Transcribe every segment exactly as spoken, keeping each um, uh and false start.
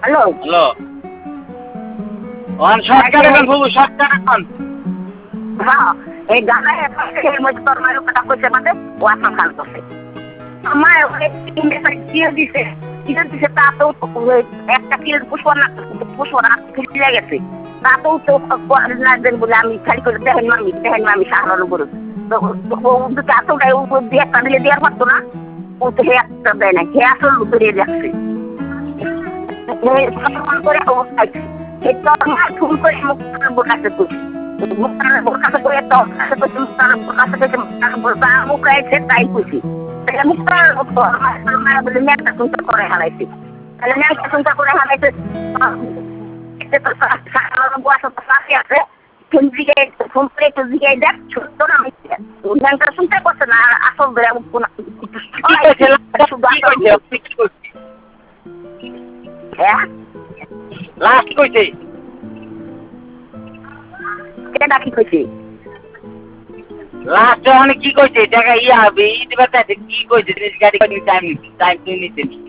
hello hello one shortcut এখন বাবু shortcut এখন হ্যাঁ এই গানায় এর মধ্যে তোর মায়ের কথা কইছে মানে ওয়াসা খান করছে আমার অনেক কিল দিছে কিল দিছে তা তো একটা কিল পুষ্প না পুষ্প না কিল গেছে তা তো তো না দেন বলে আমি খালি করে দেখেন মামি দেখেন মামি সাহায্য করো তো ও তো এত গায়ে ও দিয়ে কাঁদলে দেওয়ার পারতো না ও তো একটা দেয় না কে আসল উপরে যাচ্ছে ফোন করে অবস্থায় এই তোর মা ফোন করে মুখ বোকাতে করছে মুখটার বোকাতে করে তো মুখটার বোকাতে করে মুখটার বোকা মুখ আছে তাই খুশি তাহলে মুখটার আমার বলে মেয়েটা চিন্তা করে হারাইছি তাহলে মেয়েটা চিন্তা করে হারাইছে আছে ফোন দিকে ফোন করে একটু দিকে দেখ ছোট্ট না ব্যাংকটা শুনতে করছে না আসল ধরে হ্যাঁ লাস্ট কইছে কেটা কি কইছে লাস্ট মানে কি কইছে টাকা ইয়া হবে ই দিবা তাতে কি কইছে জিনিস গাড়ি গাড়ি টাইম টাইম তুই নিতে নি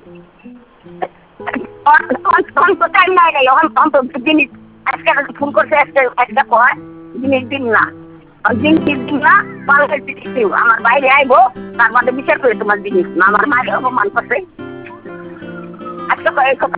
অন অন তো টাইম নাই রে অন অন তো জিনিস আজকে ফোন করছে আজকে একটা কয় জিনিস দিন না জিনিস দিন না পাল্টে দিতে আমার বাইরে আইবো তার মধ্যে বিচার করে তোমার জিনিস না আমার মায়ের অপমান করছে আজকে